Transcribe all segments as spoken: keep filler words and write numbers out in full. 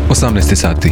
osamnaest sati.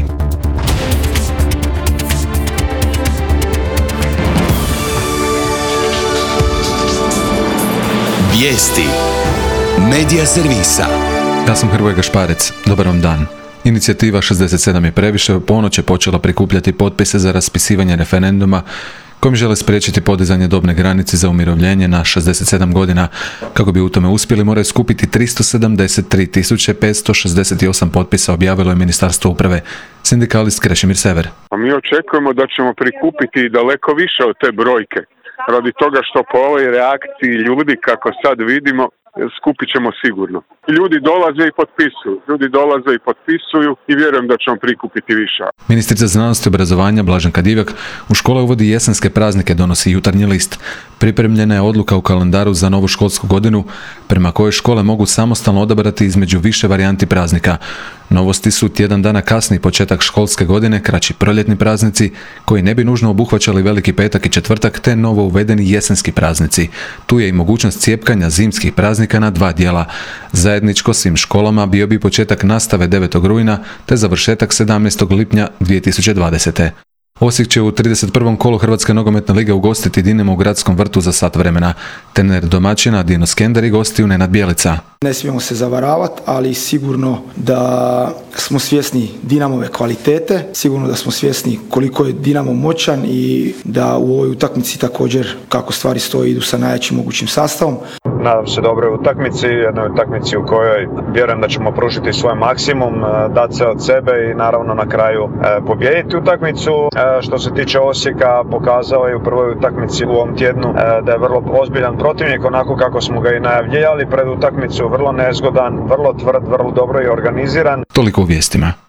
Vijesti Medija servisa. Ja sam Hrvoje Gašparec. Dobar vam dan. Inicijativa šezdeset sedam je previše u ponoć je počela prikupljati potpise za raspisivanje referenduma kojim žele spriječiti podizanje dobne granice za umirovljenje na šezdeset sedam godina. Kako bi u tome uspjeli, moraju skupiti tristo sedamdeset tri tisuće petsto šezdeset osam potpisa, objavilo je Ministarstvo uprave. Sindikalist Krešimir Sever. Mi očekujemo da ćemo prikupiti daleko više od te brojke. Radi toga što po ovoj reakciji ljudi, kako sad vidimo, skupit ćemo sigurno. Ljudi dolaze i potpisuju. Ljudi dolaze i potpisuju i vjerujem da ćemo prikupiti više. Ministrica znanosti i obrazovanja Blaženka Divjak u škole uvodi jesenske praznike, donosi Jutarnji list. Pripremljena je odluka u kalendaru za novu školsku godinu prema kojoj škole mogu samostalno odabrati između više varijanti praznika. Novosti su tjedan dana kasniji početak školske godine, kraći proljetni praznici koji ne bi nužno obuhvaćali Veliki petak i četvrtak, te novo uvedeni jesenski praznici. Tu je i mogućnost cijepkanja zimskih praznika na dva dijela. Zajedničko svim školama bio bi početak nastave devetog rujna te završetak sedamnaestog lipnja dvije tisuće dvadesete. Osijek će u trideset prvom kolu Hrvatske nogometne lige ugostiti Dinamo u Gradskom vrtu za sat vremena. Trener domaćina Dino Skender i gostiju Nenad Bjelica. Ne smijemo se zavaravati, ali sigurno da smo svjesni Dinamove kvalitete, sigurno da smo svjesni koliko je Dinamo moćan i da u ovoj utakmici također, kako stvari stoje, idu sa najjačim mogućim sastavom. Nadam se dobroj utakmici, jednoj utakmici u kojoj vjerujem da ćemo pružiti svoj maksimum, dati se od sebe i naravno na kraju pobijediti utakmicu. Što se tiče Osijeka, pokazao je u prvoj utakmici u ovom tjednu da je vrlo ozbiljan protivnik, onako kako smo ga i najavljivali pred utakmicu, vrlo nezgodan, vrlo tvrd, vrlo dobro i organiziran. Toliko u vijestima.